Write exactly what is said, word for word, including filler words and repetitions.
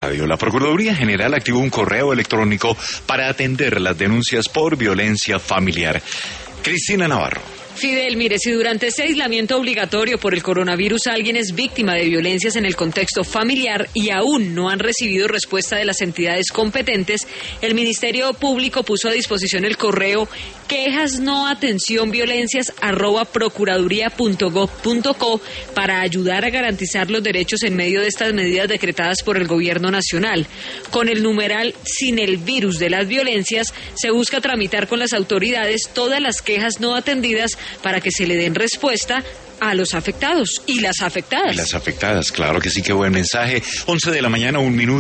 La Procuraduría General activó un correo electrónico para atender las denuncias por violencia familiar. Cristina Navarro. Fidel, mire, si durante ese aislamiento obligatorio por el coronavirus alguien es víctima de violencias en el contexto familiar y aún no han recibido respuesta de las entidades competentes, el Ministerio Público puso a disposición el correo quejas no atención violencias arroba procuraduría punto gov punto co para ayudar a garantizar los derechos en medio de estas medidas decretadas por el Gobierno Nacional. Con el numeral sin el virus de las violencias se busca tramitar con las autoridades todas las quejas no atendidas para que se le den respuesta a los afectados y las afectadas. Y las afectadas, claro que sí, qué buen mensaje. once de la mañana, un minuto.